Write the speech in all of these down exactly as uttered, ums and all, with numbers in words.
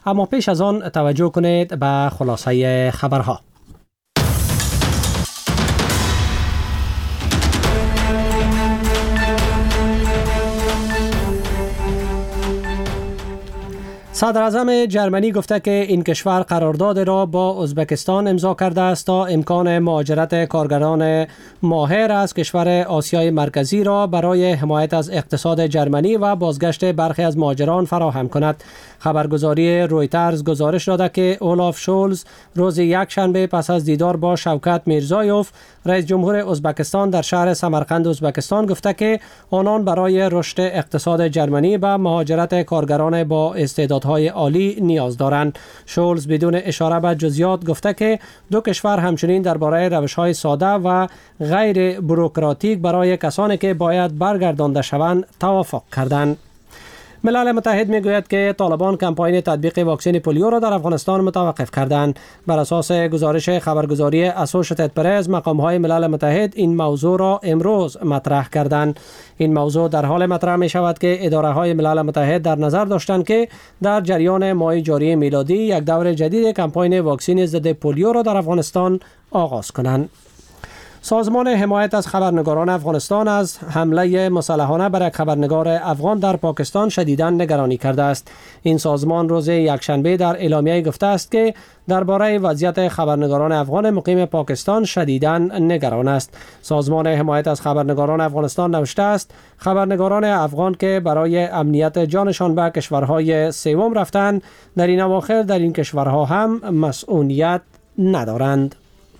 اما پیش از آن توجه کنید به خلاصه خبرها. صدر اعظم جرمنی گفته که این کشور قرارداد را با ازبکستان امضا کرده است تا امکان مهاجرت کارگران ماهر از کشور آسیای مرکزی را برای حمایت از اقتصاد جرمنی و بازگشت برخی از مهاجران فراهم کند. خبرگزاری رویترز گزارش داده که اولاف شولز روز یکشنبه پس از دیدار با شوکت میرزایوف رئیس جمهور ازبکستان در شهر سمرقند ازبکستان گفته که آنان برای رشد اقتصاد جرمنی به مهاجرت کارگران با استعدادهای عالی نیاز دارند. شولز بدون اشاره به جزئیات گفته که دو کشور همچنین درباره روش‌های ساده و غیر بوروکراتیک برای کسانی که باید برگردانده شوند توافق کردند. ملل متحد میگوید که طالبان کمپاین تطبیق واکسن پولیو را در افغانستان متوقف کردند. بر اساس گزارش خبرگزاری اسوشییتد پرس، مقام‌های ملل متحد این موضوع را امروز مطرح کردند. این موضوع در حال مطرح می شود که اداره‌های ملل متحد در نظر داشتند که در جریان ماه جاری میلادی یک دور جدید کمپاین واکسن ضد پولیو را در افغانستان آغاز کنند. سازمان حمایت از خبرنگاران افغانستان از حمله مسلحانه بر یک خبرنگار افغان در پاکستان شدیداً نگرانی کرده است. این سازمان روز یکشنبه در اعلامیه گفته است که درباره وضعیت خبرنگاران افغان مقیم پاکستان شدیداً نگران است. سازمان حمایت از خبرنگاران افغانستان نوشته است خبرنگاران افغان که برای امنیت جانشان به کشورهای سوم رفتند در این اواخر در این کشورها هم مسئولیت ندارند.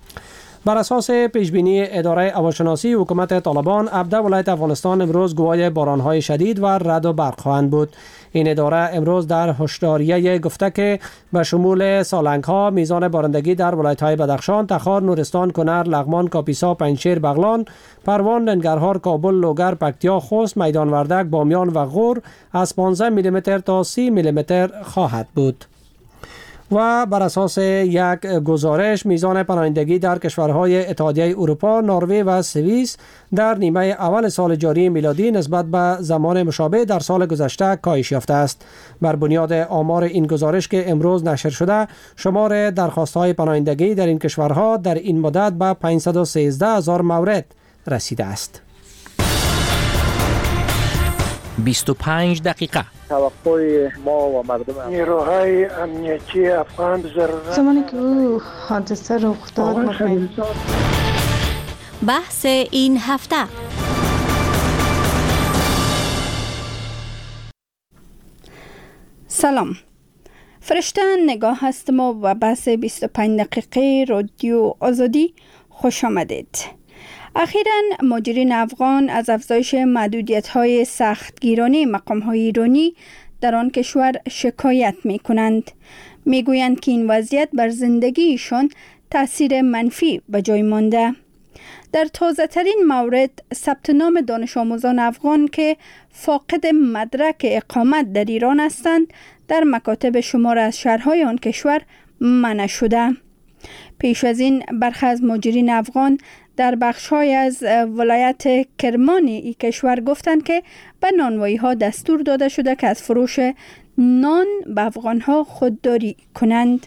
بر اساس پیشبینی اداره هواشناسی حکومت طالبان، ابدا ولایت افغانستان امروز گواه بارانهای شدید و رعد و برق خواهند بود. این اداره امروز در هشداریه گفته که به شمول سالنگ‌ها میزان بارندگی در ولایت‌های بدخشان، تخار، نورستان، کنر، لغمان، کاپیسا، پنجشیر، بغلان، پروان، ننگرهار، کابل، لوگر، پکتیا، خوست، میدان وردک، بامیان و غور از پانزده میلیمتر تا سی میلیمتر خواهد بود. و بر اساس یک گزارش میزان پناهندگی در کشورهای اتحادیه اروپا، نروژ و سوئیس در نیمه اول سال جاری میلادی نسبت به زمان مشابه در سال گذشته کاهش یافته است. بر بنیاد آمار این گزارش که امروز نشر شده، شمار درخواست‌های پناهندگی در این کشورها در این مدت به پانصد و سیزده هزار مورد رسیده است. بیست و پنج دقیقه. توقع ما و مردم نیروهای امنیتی افغان ضرورت زمانی که او حادثه رخ داد بحث این هفته. سلام، فرشته نگاه هستم و بحث بیست و پنج دقیقه رادیو آزادی خوش آمدید. اخیراً مهاجرین افغان از افزایش محدودیت‌های سختگیرانه مقام‌های ایرانی در آن کشور شکایت می‌کنند. می‌گویند که این وضعیت بر زندگیشان تأثیر منفی به جای مانده. در تازه‌ترین مورد ثبت نام دانش آموزان افغان که فاقد مدرک اقامت در ایران هستند در مکاتب شمار از شهرهای آن کشور منع شده. پیش از این برخی از مهاجرین افغان در بخش‌های از ولایت کرمان این کشور گفتند که به نانوایی‌ها دستور داده شده که از فروش نان به افغان‌ها خودداری کنند.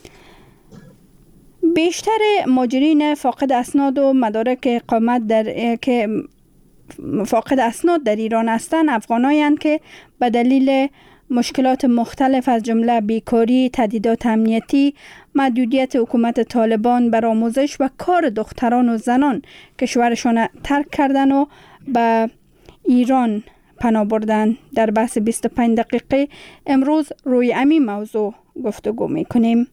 بیشتر مهاجرین فاقد اسناد و مدارک اقامت در که فاقد اسناد در ایران هستند افغانایند که به دلیل مشکلات مختلف از جمله بیکاری، تهدیدات امنیتی، محدودیت حکومت طالبان بر آموزش و کار دختران و زنان کشورشان ترک کردن و به ایران پناه بردن. در بحث بیست و پنج دقیقه امروز روی همین موضوع گفتگو میکنیم.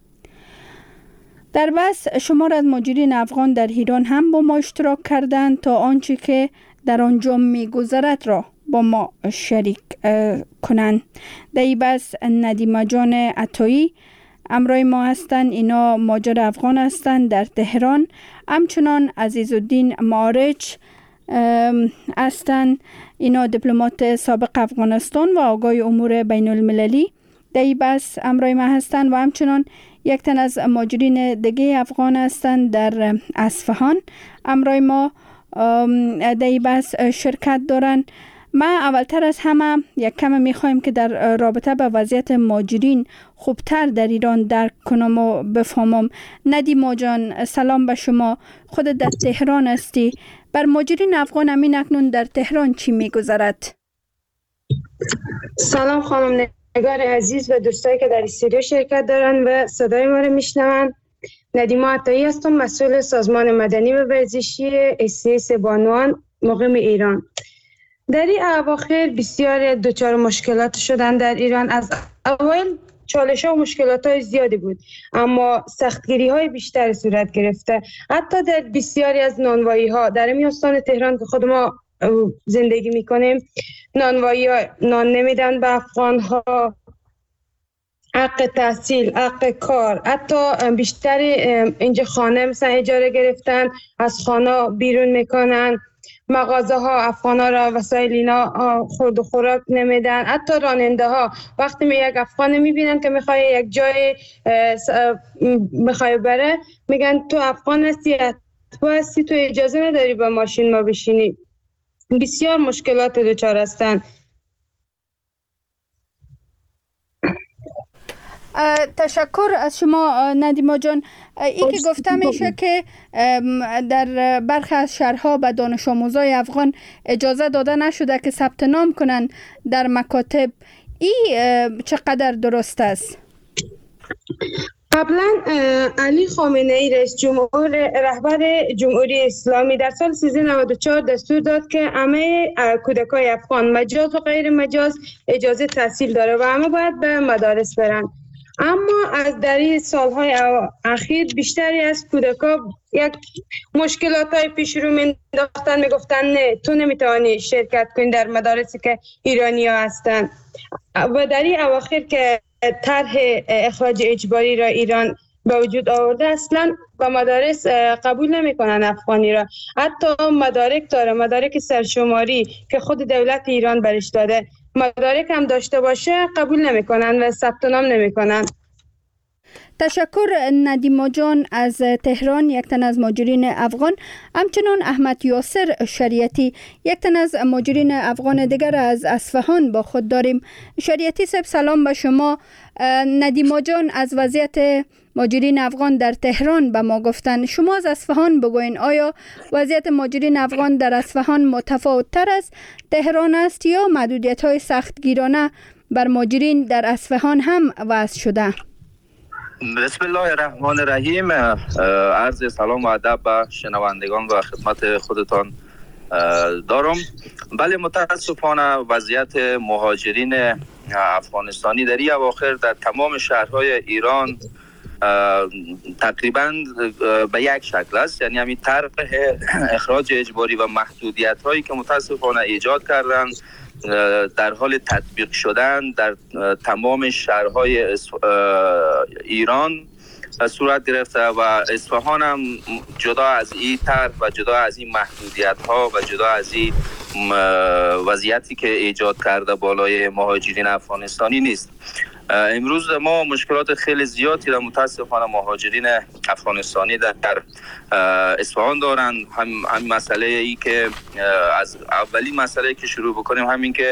در بحث شمار از مهاجرین افغان در ایران هم با ما اشتراک کردند تا آنچه که در آنجا میگذرد را با ما شریک کنند. در این بحث ندیمه جان عطایی همراه ما هستند. اینا مهاجر افغان هستند در تهران. همچنان عزیزالدین معارج هستند. اینا دیپلمات سابق افغانستان و آگاه امور بین المللی در این بحث همراه ما هستند و همچنان یک تن از مهاجرین دیگه افغان هستند در اصفهان همراه ما در این بحث شرکت دارند. ما اولتر از همه یک کم میخوایم که در رابطه به وضعیت مهاجرین خوبتر در ایران درک کنم و بفهمم. ندیما جان، سلام به شما. خود در تهران هستی. بر مهاجرین افغان همین اکنون در تهران چی میگذرد؟ سلام خانم نگار عزیز و دوستایی که در استودیو شرکت دارن و صدای ما رو میشنون. ندیما عطایی هستم، مسئول سازمان مدنی و ورزشی اس سی اس بانوان مقیم ایران. در این اواخر بسیار دچار مشکلات شدن در ایران. از اول چالش ها و مشکلات های زیادی بود، اما سختگیری های بیشتر صورت گرفته. حتی در بسیاری از نانوایی ها در میستان تهران که خود ما زندگی میکنیم، نانوایی ها نان نمیدن به افغان ها، حق تحصیل، حق کار، حتی بیشتر اینجا خانه مثلا اجاره گرفتن، از خانه بیرون میکنن، مغازه ها افغان ها را وسایل اینا خورد و خوراک نمیدن. حتی راننده ها وقتی می یک افغان میبینن که میخوای یک جای میخوای بره، میگن تو افغان هستی، تو هستی، تو اجازه نداری با ماشین ما بشینی. بسیار مشکلات دچار هستند. تشکر از شما ندیما جان. این که گفته میشه که در برخی از شهرها به دانش آموزای افغان اجازه داده نشده که ثبت نام کنن در مکاتب، این چقدر درست است؟ قبلا علی خامنه ای رئیس جمهور رهبر جمهوری اسلامی در سال سیزده نود و چهار دستور داد که همه کودکای افغان مجاز و غیر مجاز اجازه تحصیل داره و همه باید به مدارس برن. اما از در این سالهای اخیر بیشتری از کودکا یک مشکلات های پیش رو مینداختن، میگفتن نه تو نمیتوانی شرکت کنی در مدارسی که ایرانی ها هستن. و در این اواخر که طرح اخراج اجباری را ایران به وجود آورده، اصلا با مدارس قبول نمیکنن افغانی را. حتی مدارک داره، مدارک سرشماری که خود دولت ایران برش داده، مدارک هم داشته باشه قبول نمیکنن و ثبت نام نمیکنن. تشکر ندیما جان از تهران، یک تن از مهاجرین افغان. همچنان احمد یاسر شریعتی، یک تن از مهاجرین افغان دیگر از اصفهان با خود داریم. شریعتی صاحب سلام به شما. ندیما جان از وضعیت مهاجرین افغان در تهران به ما گفتن. شما از اصفهان بگوین، آیا وضعیت مهاجرین افغان در اصفهان متفاوت تر از تهران است یا محدودیت های سختگیرانه بر مهاجرین در اصفهان هم وضع شده؟ بسم الله الرحمن الرحیم. عرض سلام و ادب به شنوندگان و خدمت خودتان دارم. بله، متاسفانه وضعیت مهاجرین افغانستانی در این اواخر در تمام شهرهای ایران تقریبا به یک شکل است. یعنی همین طرح اخراج اجباری و محدودیت هایی که متاسفانه ایجاد کردند در حال تطبیق شدن در تمام شهرهای ایران صورت گرفته و اصفهان هم جدا از این طرح و جدا از این محدودیت ها و جدا از این وضعیتی که ایجاد کرده بالای مهاجرین افغانستانی نیست. امروز ما مشکلات خیلی زیادی را متاسفانه مهاجرین افغانستانی در, در اصفهان دارند. هم, هم مسئله ای که از اولین مسئله که شروع بکنیم همین که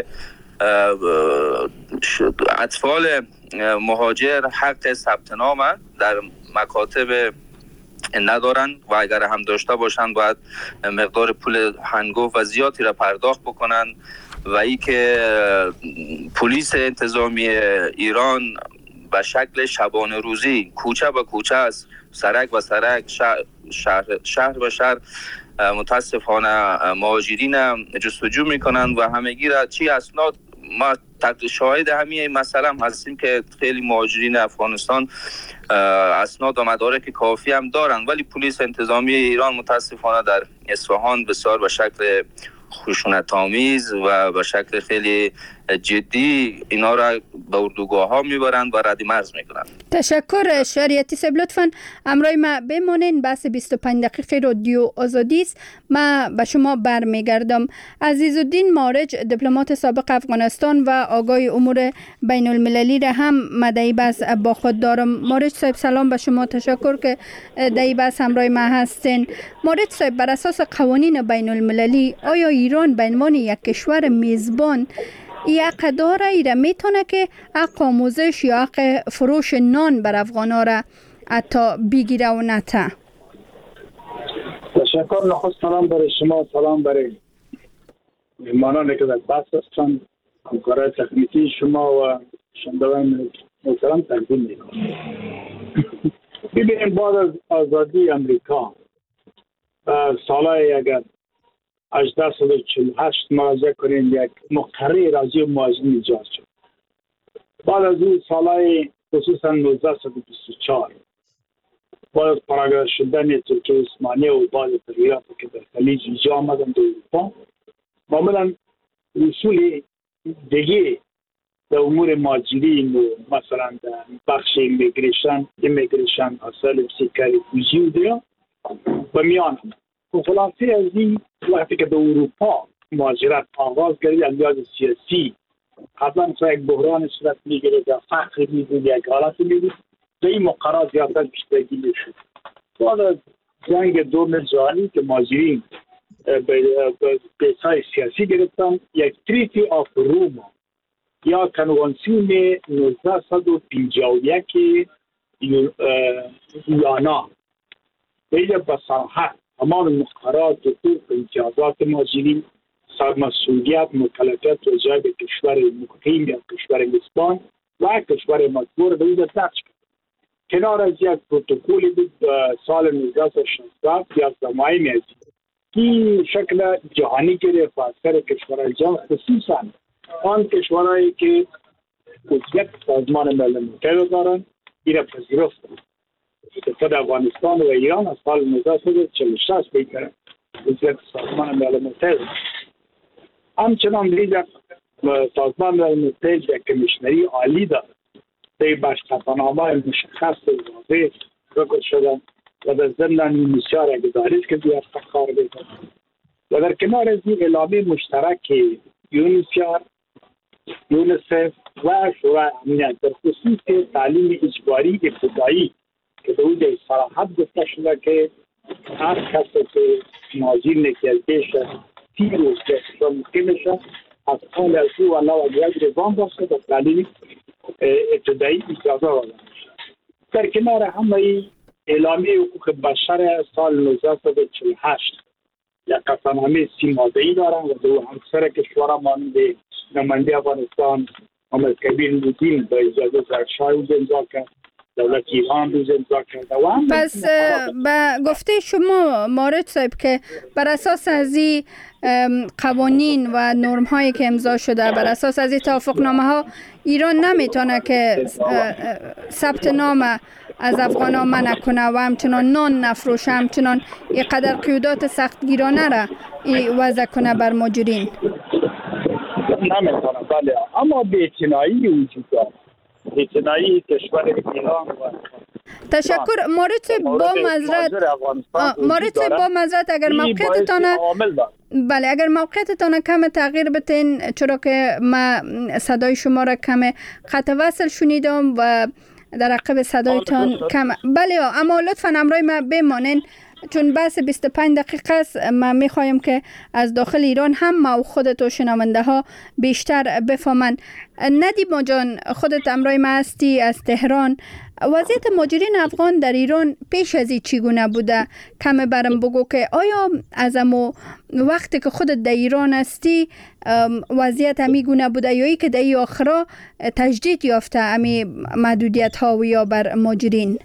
اطفال مهاجر حق ثبت نام در مکاتب ندارن و اگر هم داشته باشند باید مقدار پول هنگفت و زیادی را پرداخت بکنن و ای که پلیس انتظامی ایران به شکل شبانه روزی کوچه به کوچه از سرک و سرک شهر, شهر, شهر به شهر متاسفانه مهاجرین جستجو میکنن و همگی را چی اسناد. ما شاهد همین مسئله هم هستیم که خیلی مهاجرین افغانستان اسناد و مدارک کافی هم دارن، ولی پلیس انتظامی ایران متاسفانه در اصفهان بسیار به شکل خشونت‌آمیز و به شکل خیلی جدی اینا را به اردوگاه ها میبرند و رد مرز میکنند. تشکر شریعتی صاحب. لطفاً امروی ما بمانین. بحث بیست و پنج دقیقه رادیو آزادی است. ما به شما برمیگردم. عزیزالدین مارج، دیپلمات سابق افغانستان و آگاه امور بین المللی را هم مدعی بس با خود دارم. مارج صاحب سلام به شما، تشکر که دعی بس همراه ما هستین. مارج صاحب، بر اساس قوانین بین المللی آیا ایران به عنوان یک کشور میزبان یک داره ایره میتونه که حق آموزش یا حق فروش نان بر افغانا را حتی بگیره و نته؟ تشکر. نخست سلام برای شما، سلام برای مهمانانی که در بحث هستند، همکارای تکنیکی شما و شنوندگان محترم تقدیم میکنم. ببینیم بعد از آزادی امریکا سالهای اگر هزار و هشتصد و چهل و هشت مراجعه کنیم، یک مقرره راضی و مهاجرین ایجاد شد. بعد از اون سالهای خصوصا نوزده صد و بیست و چهار بعد از پراگرد شدن ترکیه عثمانی و بعض تغییرات که در خلیج ایجاد آمدن در اروپا، معمولا اصول دیگه در امور مهاجرین و مثلا در بخش ایمیگریشن ایمیگریشن اصل سیکاری فوزی و دیا به میان آمد. خلاصه از این وقتی که در اروپا مهاجرت آغاز گردید، از لحاظ سیاسی قبلا تا یک بحران صورت میگیره یا فقر میدید، یک حالت میدید، به این مقررات زیادتر پیشبرگی میشد. بعد از جنگ دوم جهانی که مهاجرین به پیسای سیاسی گرفتن، یک تریتی آف روما یا کنوانسیون نوزده صد و پنجاه و یک یانا به بصراحت همان مقررات حقوق امتیازات مهاجرین، سرمسئولیت مکلفیت وجه به کشور مقیم یا کشور میزبان و کشور مجبور به این نقش کرد. کنار از یک پروتکلی بود سال نوزده صد و شصت یا زمانی میزی که شکل جهانی گرفت و اکثر کشورهای جهان، خصوصا آن کشورهایی که عضویت سازمان ملل متحد دارند این را پذیرفتند. خود افغانستان و ایران از سال نوزده صد و چهل و شش بیتر عضویت سازمان ملل متحد. همچنان لیدر سازمان ملل متحد یک کمیشنری عالی دارد. در بخش قطعنامه مشخص و واضح ذکر شدن و در ضمن بسیار گزارش که دیگر فخار بیتر. و در کنار از این اعلامیه مشترک یونیسیار، یونیسف و شورای امنیت در خصوص تعلیم اجباری ابتدایی که به اون صراحت گفته شده که هر کسی که مهاجرین که از بیش از سی روز که ممکن میشه از حال از او و نواجهت رزان باشه در تعلیم ابتدایی اجازه داده میشه. در کنار همه اعلامیه حقوق بشر سال نوزده صد و چهل و هشت یک قطعنامه سی ماده‌ای دارند و دو همسر کشورها مانند نماینده افغانستان محمد کبیر نورالدین با اجازه زرشاه او امضا کرد، دولت ایران روز امضا کرده. و پس به گفته شما مارج صاحب که بر اساس از این قوانین و نرم هایی که امضا شده، بر اساس از این توافق نامه ها، ایران نمیتونه که ثبت نام از افغان ها منع کنه و همچنان نان نفروشه، همچنان اینقدر قیودات سختگیرانه را وضع کنه بر مهاجرین. نمیتونه، بله، اما بی‌اعتنایی وجود دارد. بی‌اعتنایی کشور ایران و تشکر مارج با مزرعت مارج با مزرعت اگر موقعیتتان بله اگر موقعیتتان کم تغییر بتین، چرا که ما صدای شما را کم قطع وصل شنیدم و در عقب صدایتان کم. بله اما لطفا امرای ما بمانین چون بحث بیست و پنج دقیقه است. ما میخوایم که از داخل ایران هم ما و خودت و شنونده ها بیشتر بفهمن. ندیم جان، خودت امرای ما هستی از تهران. وضعیت مهاجرین افغان در ایران پیش از این چگونه بوده؟ کم برم بگو که آیا از امو وقتی که خودت در ایران هستی وضعیت همی گونه بوده یا ای که در ای آخرا تجدید یافته همی محدودیت ها و یا بر مهاجرین؟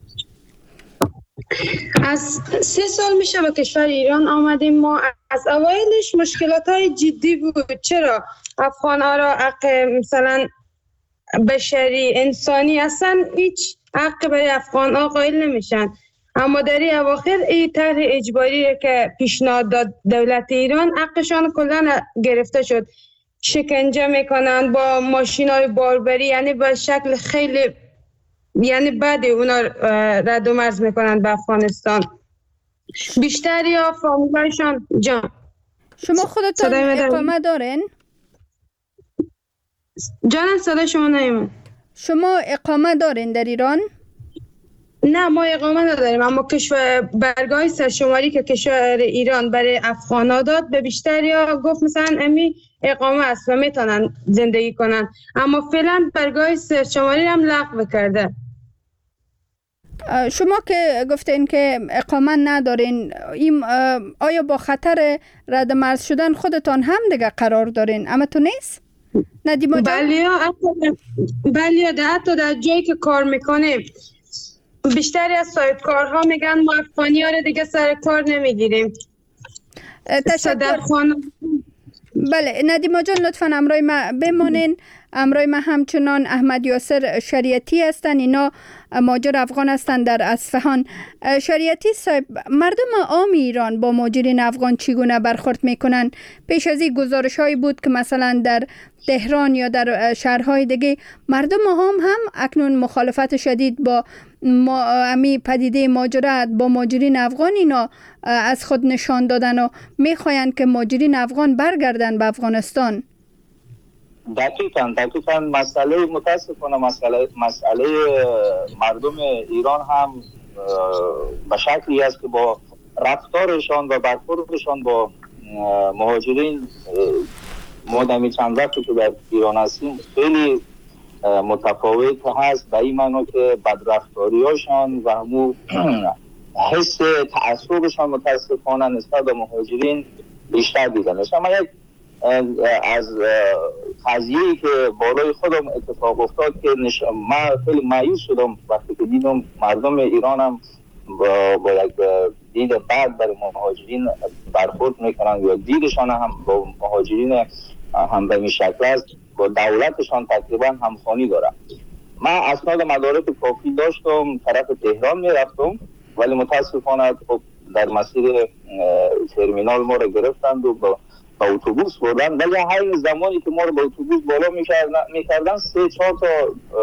از سه سال میشه به کشور ایران آمدیم. ما از اوایلش مشکلات های جدی بود. چرا؟ افغان ها را حق مثلا بشری انسانی اصلا هیچ حق برای افغان ها قائل نمیشن. اما در این اواخر این طرح اجباری که پیشنهاد داد دولت ایران حقشان کلا گرفته شد. شکنجه میکنن با ماشین های باربری، یعنی به شکل خیلی یعنی بعد اونا رد و مرز میکنن به افغانستان. بیشتر یا فامیلایشان جان. شما خودتان اقامه دارین؟ جانم صدا شما نمیاد. شما اقامه دارین در ایران؟ نه ما اقامه نداریم، اما کشور برگاه سرشماری که کشور ایران برای افغانا داد به بیشتر یا گفت مثلا امی اقامه است و میتونن زندگی کنن، اما فعلا برگاه سرشماری هم لغو کرده. شما که گفتین که اقامه ندارین، این آیا با خطر رد مرز شدن خودتان هم دیگه قرار دارین؟ اما تو نیست؟ ندیما جان؟ بله بله حتی در جایی که کار میکنیم بیشتری از صاحبکارها میگن ما افغانی ها رو دیگه سر کار نمیگیریم. تشکر. بله ندیما جان لطفا امرای ما بمانین. امرای ما همچنان احمد یاسر شریعتی هستن، اینا مهاجر افغان هستن در اصفهان. شریعتی صاحب، مردم عام ایران با مهاجرین افغان چگونه برخورد میکنن؟ پیش از این گزارش هایی بود که مثلا در تهران یا در شهرهای دیگه مردم هم هم اکنون مخالفت شدید با امی پدیده مهاجرت با مهاجرین افغان اینا از خود نشان دادن و میخواین که مهاجرین افغان برگردن به افغانستان. دقیقاً دقیقاً مسئله متاسفانه مسئله مسئله مردم ایران هم به شکلی است که با رفتارشان و برخوردشان با مهاجرین مادامی چند وقتی که در ایران هستیم خیلی متفاوت هست، به این معنی که بدرفتاری هاشان و همون حس تعصبشان متاسفانه نسبت به مهاجرین بیشتر دیده میشه. اما یک از قضیه‌ای که بالای خودم اتفاق افتاد که نش... من خیلی مایوس شدم وقتی که دیدم مردم ایران هم با, با یک دید بد برای مهاجرین برخورد میکنن یا دیدشان هم با مهاجرین هم به این شکل است، با دولتشان تقریبا همخوانی دارم. من اسناد مدارک کافی داشتم، طرف تهران میرفتم، ولی متاسفانه در مسیر ترمینال ما رو گرفتند و با با اتوبوس بردن، ولی همین زمانی که ما رو با اتوبوس بالا میکردن میکردن سه چهار تا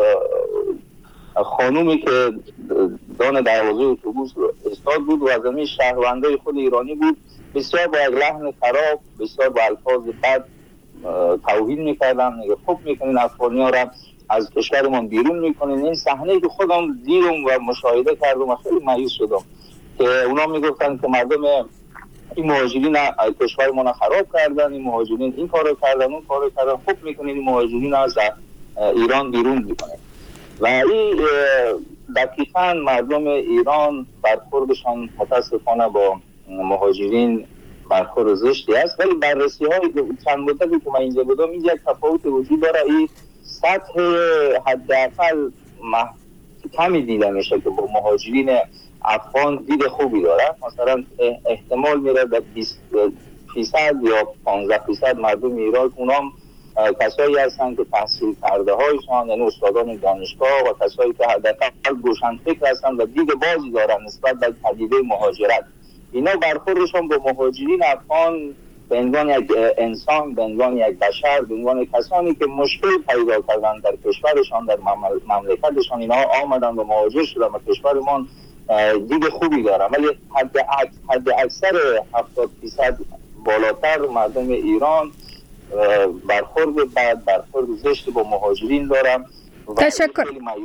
خانومی که دان دروازه اتوبوس استاد بود و از همین شهروندای خود ایرانی بود، بسیار با یک لحن خراب، بسیار با الفاظ بد توهین میکردن، میگه خوب میکنین افغانی ها را از کشورمان بیرون میکنین. این صحنه که خودم دیدم و مشاهده کردم و خیلی مایوس شدم که اونا میگفتن که مردم این مهاجرین کشور ما خراب کردن، این مهاجرین این کارو کردن اون کارو کردن، خوب میکنین این مهاجرین از ایران بیرون میکنین. و این دقیقاً مردم ایران برخوردشان متاسفانه با مهاجرین برخورد زشتی است، ولی بررسی های چند مدتی که من اینجا بودم اینجا یک تفاوت وجود داره. این سطح حداقل کمی دیده میشه که با مهاجرین افغان دید خوبی داره. مثلا احتمال میره به بیست فیصد یا پانزده فیصد مردم ایران اونام کسایی هستند که تحصیل کرده هایشان، یعنی استادان دانشگاه و کسایی که حداقل روشنفکر هستند و دید بازی دارن نسبت به پدیده مهاجرت. اینا برخوردشان با مهاجرین افغان به عنوان یک انسان، به عنوان یک بشر، به عنوان کسانی که مشکل پیدا کردن در کشورشان، در مملکتشان، اینا آمدن و مهاجر شدن و کشورمان دید خوبی دارن، ولی حد حد اکثر هفتاد درصد بالاتر مردم ایران برخورد بد، برخورد زشت با مهاجرین دارن. تشکر.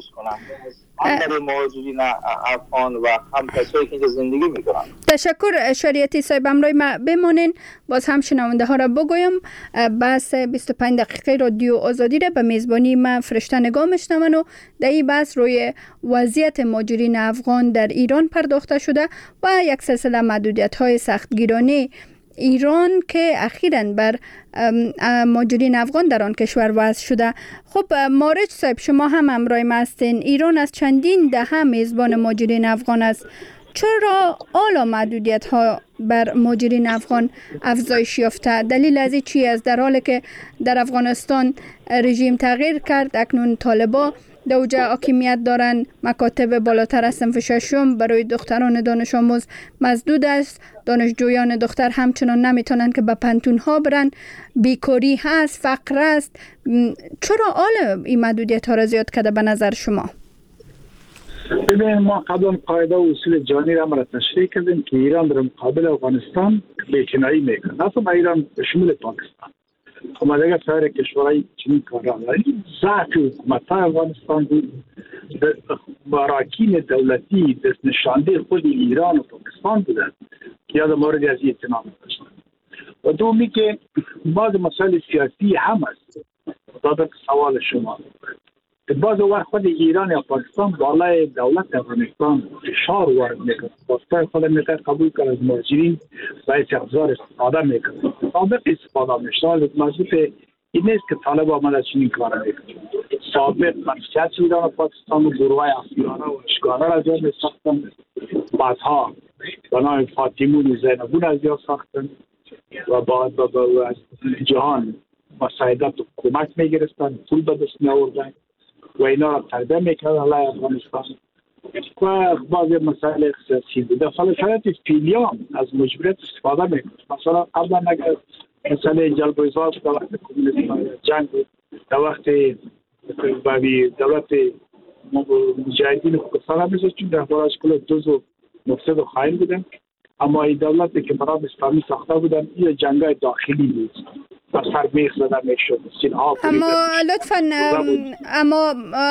هم برای مهاجرین افغان و هم کسایی که اینجا زندگی میکنن. تشکر شریعتی صاحب، امروز ما بمانین. باز هم شنونده ها را بگویم بحث بیست و پنج دقیقه رادیو آزادی را به میزبانی من فرشته نگاه میشنون و در این بحث روی وضعیت مهاجرین افغان در ایران پرداخته شده و یک سلسله محدودیت های سختگیرانه ایران که اخیراً بر مهاجرین افغان در آن کشور وضع شده. خب مارج صاحب، شما هم همراه ما هستین. ایران از چندین دهه میزبان مهاجرین افغان است. چرا حالا محدودیت ها بر مهاجرین افغان افزایش یافته؟ دلیل از این چی است؟ در حالی که در افغانستان رژیم تغییر کرد، اکنون طالبان دوجه حاکمیت دارن. مکاتب بالاتر از صنف ششم برای دختران دانش آموز مسدود است. دانشجویان دختر همچنان نمیتونن که به پانتون ها برن. بیکاری هست، فقر است. چرا آل این محدودیت ها را زیاد کرده به نظر شما؟ ببین، ما قبلا قاعده و اصول جهانی را ما تشریح کردیم که ایران در مقابل افغانستان بی‌کنایی میکنه. اصلا ایران به شمول پاکستان اما دیگه سایر کشورهای چنین کارا داریم. ضعف حکومت‌های افغانستان بود، براکین دولتی دست نشانده خود ایران و پاکستان بودند که یاد مورد از اعتنا داشتند. و دومی که بعض مسائل سیاسی هم است. دادن سوال شما بعض وقت خود ایران یا پاکستان بالای دولت افغانستان فشار وارد میکنه. پاسپورت خود میخواد قبول کنه از مهاجرین باید ابزار استفاده میکنه. سابق استفاده میشه. مضبوط این نیست که طالب آمده چنین کار میکنه. سابق منفعت ایران و پاکستان و گروه افیانه و اشکانه را جا میساختن. بعدها بنای فاطمون و زینبون از جا ساختن و بعد از جهان مساعدت و کمک میگرستن، پول به دست میآوردن و اینا را تربیه میکردن علیه افغانستان و بعضی مسائل سیاسی بود. در شرایط فعلی از مجبوریت استفاده میکنه. مثلا قبلا اگر مسئله جلب و اظهار در وقت کمونیسم جنگ بود، در وقت دولت مجاهدین پاکستان میشه چون در باراش کل دوز و مفسد و خائن بودن، اما این دولتی که برای اسلامی ساخته بودن این جنگای داخلی بود و سرمیخ زده میشد. اما لطفاً اما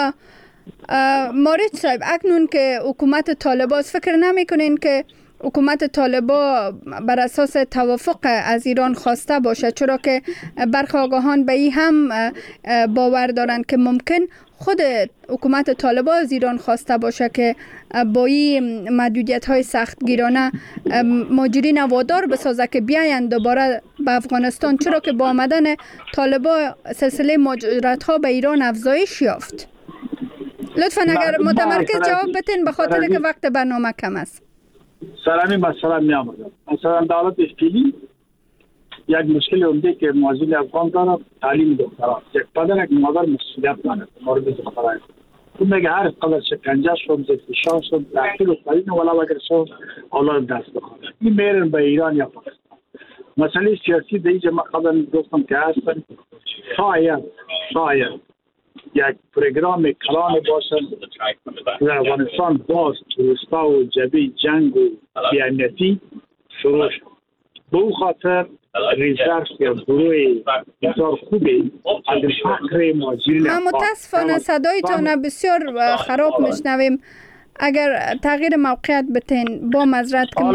مورد صاحب، اکنون که حکومت طالبان فکر نمیکنین که حکومت طالبان بر اساس توافق از ایران خواسته باشه؟ چرا که برخی آگاهان به این هم باور دارند که ممکن خود حکومت طالبان از ایران خواسته باشه که با این محدودیت های سختگیرانه مهاجرین وادار بسازه که بیاین دوباره به افغانستان، چرا که با آمدن طالبان سلسله مهاجرت ها به ایران افزایش یافت. لطفاً اگر متمرکز جواب بتین به خاطر که وقت برنامه کم است. سرامی مسئله می آمدم. مثلا دولت فعلی یک مشکل عمده که مهاجرین افغان داره تعلیم دختران. یک پدر یک مادر مسئولیت داره مورد دختران. اون میگه هر قدر شکنجه شد، زیر فشار شد، تحصیل و تعلیم ولا اگر شد اولاد دست بخوره. این میرن به ایران یا پاکستان. مسئله سیاسی در اینجا من قبلا گفتم که هستن شاید شاید یک پروگرام کلان باشد در افغانستان باز توستا و جبهه جنگ و بی‌امنیتی شروع شد. به او خاطر ریزرف یا گروه بسیار خوبی از فقر مهاجرین افغان. متاسفانه صدایتان بسیار خراب میشنویم. اگر تغییر موقعیت بتین با معذرت که ما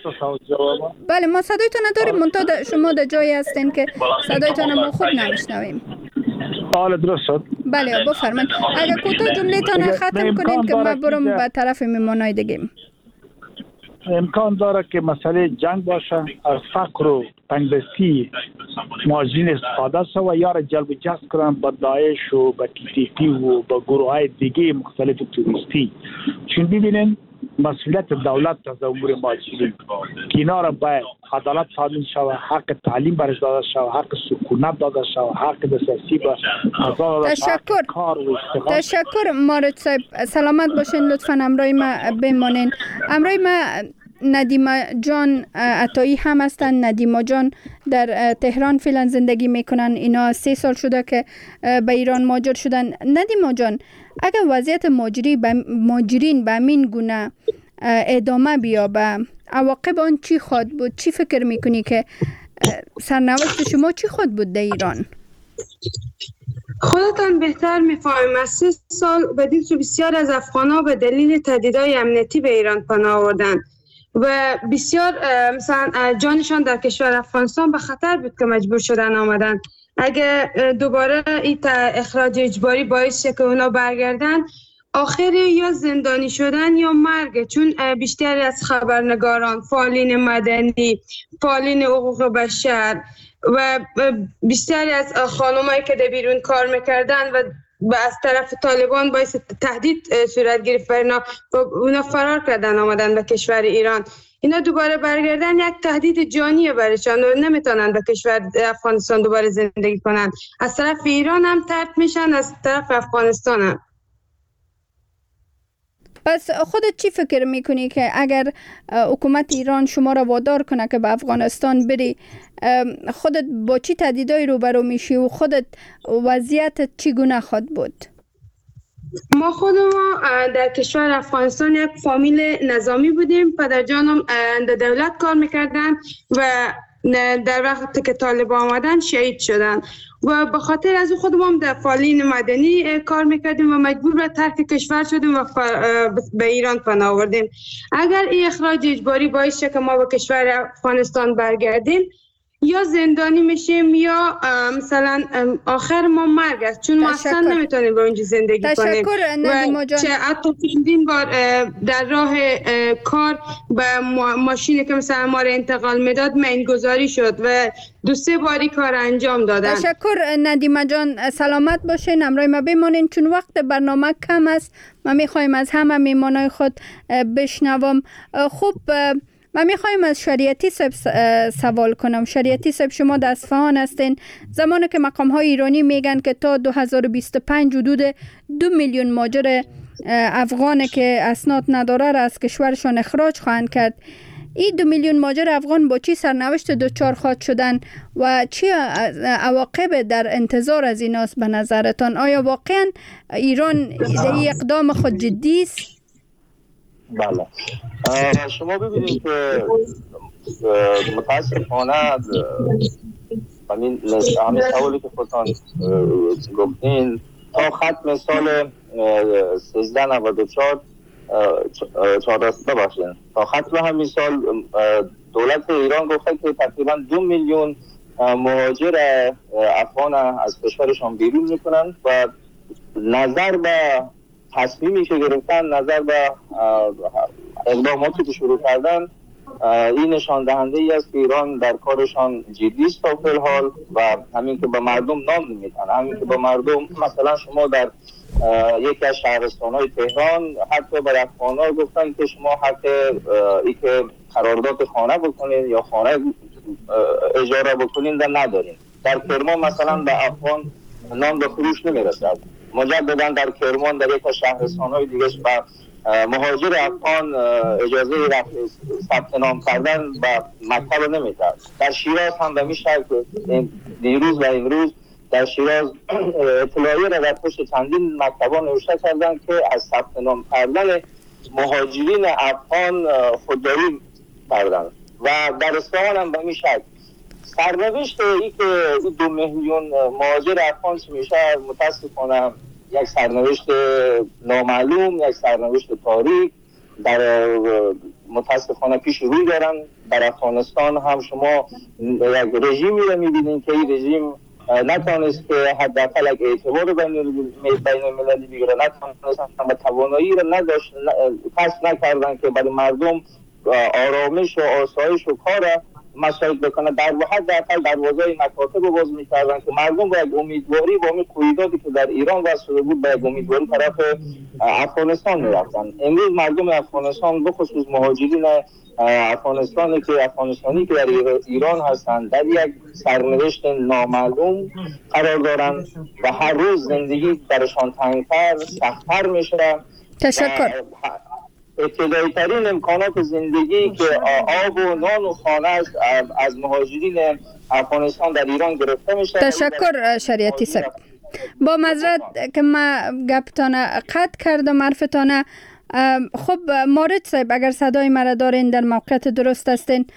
بله ما صدایتان نداریم، منتها شما در جایی هستین که صدایتان ما خوب نمیشنویم. حالا درست شد؟ بله بفرمایید. اگر کوتاه جمله تان ختم کنین که ما برم به طرف میمانای دیگه. امکان داره که مسئله جنگ باشه، از فقر و تنگدستی مهاجرین استفاده شد و یا را جلب و جذب کنن با داعش و با تی تی پی و با گروه های دیگه مختلف توریستی. چون ببینین مسئولیت دولت از امور مهاجرین که اینا را باید عدالت تامین شود، حق تعلیم برش داده شود، حق سکونت داده شود، حق دسترسی به فضا تشکر کار و استقامت. تشکر مارد صاحب، سلامت باشین. لطفاً همراه ما بمانین. همراه ما ندیمه جان عطایی هم هستن. ندیمه جان در تهران فعلا زندگی میکنن. اینا سه سال شده که به ایران مهاجر شدن. ندیمه جان، اگر وضعیت مهاجری به مهاجرین به همین گونه ادامه بیابه، عواقب آن چی خواهد بود؟ چی فکر میکنی که سرنوشت شما چی خواهد بود در ایران؟ خودتان بهتر میفهمید. از سه سال بدین سو بسیار از افغان‌ها به دلیل تهدیدهای امنیتی به ایران پناه آوردند و بسیار مثلا جانشان در کشور افغانستان به خطر بود که مجبور شدن آمدن. اگه دوباره این اخراج اجباری باعث شه که اونا برگردن، آخر یا زندانی شدن یا مرگ. چون بیشتری از خبرنگاران، فعالین مدنی، فعالین حقوق بشر و بیشتری از خانمایی که در بیرون کار میکردن و از طرف طالبان باعث تهدید صورت گرفت برنا و اونا فرار کردن آمدن به کشور ایران. اینا دوباره برگردن یک تهدید جانیه برشان و نمیتونن به کشور افغانستان دوباره زندگی کنن. از طرف ایران هم طرد میشن، از طرف افغانستان هم. پس خودت چی فکر میکنی که اگر حکومت ایران شما را وادار کنه که به افغانستان بری، خودت با چی تهدیدایی روبرو میشی و خودت وضعیتت چگونه خواهد بود؟ ما خود ما در کشور افغانستان یک فامیل نظامی بودیم. پدر جانم در دولت کار میکردن و در وقت که طالبان آمدن شهید شدن و به خاطر از خود ما هم در فعالین مدنی کار میکردیم و مجبور به ترک کشور شدیم و به ایران پناه آوردیم. اگر این اخراج اجباری باعث شه که ما به کشور افغانستان برگردیم، یا زندانی میشیم یا مثلا آخر ما مرگ است، چون ما اصلا نمیتونیم با اینجا زندگی کنیم. تشکر ندیما جان. چه حتی چندین بار در راه کار به ماشینی که مثلا ما را انتقال میداد مینگذاری شد و دو سه باری کار انجام دادن. تشکر ندیما جان، سلامت باشین، همراه ما بمانین چون وقت برنامه کم است. ما میخوایم از همه میمانای خود بشنوم. خوب، من میخوایم از شریعتی صاحب سوال کنم. شریعتی صاحب، شما در اصفهان هستین. زمانی که مقام های ایرانی میگن که تا دو هزار و بیست و پنج حدود دو میلیون مهاجر افغان که اسناد نداره را از کشورشان اخراج خواهند کرد، این دو میلیون مهاجر افغان با چی سرنوشت دوچار خواهد شدن و چی عواقب در انتظار از ایناست به نظرتان؟ آیا واقعا ایران در اقدام خود جدی است؟ بله، شما ببینید که متاسفانه همین همین سوالی که خودتان گفتین تا ختم سال سیزده نود و چهار چهار راسته باشین، تا ختم همین سال دولت ایران گفته که تقریبا دو میلیون مهاجر افغان از کشورشان بیرون میکنن و نظر به تصمیمی که گرفتن، نظر به اقداماتی که شروع کردن، این نشان دهنده ای است که ایران در کارشان جدی است تا فی الحال و همین که به مردم نام نمیدن، همین که به مردم مثلا شما در یکی از شهرستان‌های تهران حتی به افغان‌ها گفتن که شما حق ای که قرارداد خانه بکنین یا خانه اجاره بکنین در ندارین. در کرمان مثلا به افغان نام به فروش نمیرسد. مجددا در کرمان در یک از شهرستان‌های دیگه به مهاجر افغان اجازه ثبت نام کردن و مکتب رو نمیدن. در شیراز هم به میشه که دیروز و امروز در شیراز اطلاعیه را در پشت چندین مکتبان نوشته کردن که از ثبت نام کردن مهاجرین افغان خودداری کردن و در اصفهان هم به میشه سرنوشت ای که دو میلیون مهاجر افغان چه میشه متاسفانه یک سرنوشت نامعلوم، یک سرنوشت تاریک در متاسفانه پیش روی دارن. در افغانستان هم شما یک رژیمی رو میبینید که این رژیم نتونست که حداقل یک اعتبار بین المللی بگیره، نتونست و توانایی رو نداشت، کسب نکردن که برای مردم آرامش و آسایش و کار مساعد بکنه. در واحد درقل دروازه مکاتب رو باز میکردن که مردم با یک امیدواری با اون قیوداتی که در ایران واسطه بود با یک امیدواری طرف افغانستان میرفتن. امروز مردم افغانستان بخصوص مهاجرین افغانستانی که افغانستانی که در ایران هستند در یک سرنوشت نامعلوم قرار دارن و هر روز زندگی برشان تنگتر سختتر میشه. تشکر. ابتدایی ترین امکانات زندگی که آب و نان و خانه از مهاجرین افغانستان در ایران گرفته میشه. تشکر شریعتی صاحب. با معذرت که ما گپتان قطع کردم حرفتان. خب مارد صاحب، اگر صدای مرا دارین در موقعیت درست هستین.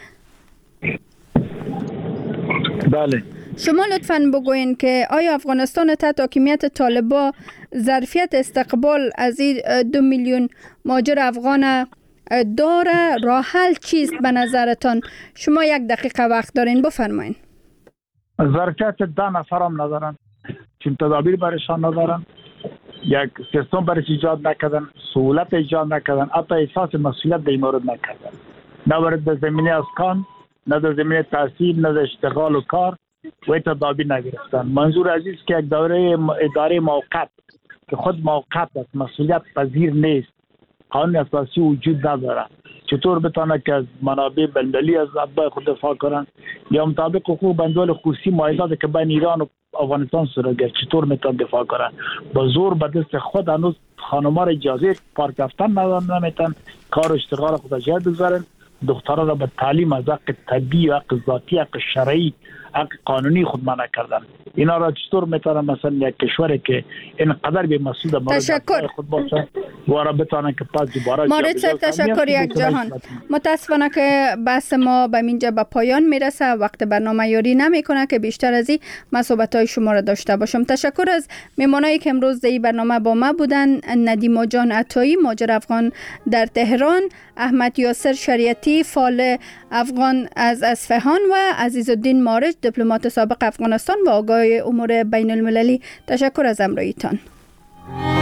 بله. شما لطفاً بگوین که آیا افغانستان تحت حاکمیت طالبان ظرفیت استقبال از این دو میلیون مهاجر افغان داره؟ راه حل چیست به نظرتان؟ شما یک دقیقه وقت دارین، بفرمایین. ظرفیت ده نفر هم ندارن، چون تدابیر برشان ندارن، یک سیستم برش ایجاد نکردن، سهولت ایجاد نکردن، حتی احساس مسئولیت در این مورد نکردن، نه در زمینه اسکان، نه در زمینه تحصیل، نه در اشتغال و کار و تدابیر نگرفتن. منظور عزیز که یک دوره اداره موقت که خود موقت است، مسئولیت پذیر نیست، قانون اساسی وجود نداره، چطور بتونه که از منابع بین‌المللی از اتباع خود دفاع کنن یا مطابق حقوق بندول خصوصی معاهداتی که بین ایران و افغانستان سروگر چطور میتونه دفاع کنه؟ با زور به دست خود هنوز خانم‌ها را اجازه پارک رفتن نمیتن، کار و اشتغال خود جای بگذارن، دخترها را به تعلیم از حق طبیعی، حق ذاتی، حق شرعی، حق قانونی خود منع کردن. اینا را چطور میتونه مثلا یک کشوری که اینقدر به مسئول در مورد خود باشه و را بتونه که پس دوباره مورد صاحب تشکر یک جهان. متاسفانه که بحث ما به اینجا به پایان میرسه، وقت برنامه یاری نمیکنه که بیشتر از این صحبت های شما را داشته باشم. تشکر از میمونایی که امروز در این برنامه با ما بودن: ندیما جان عطایی، مهاجر افغان در تهران، احمد یاسر شریعتی، فعال افغان از اصفهان و عزیزالدین مارج، دیپلمات سابق افغانستان و آگاه امور بین المللی. تشکر از همراهیتان.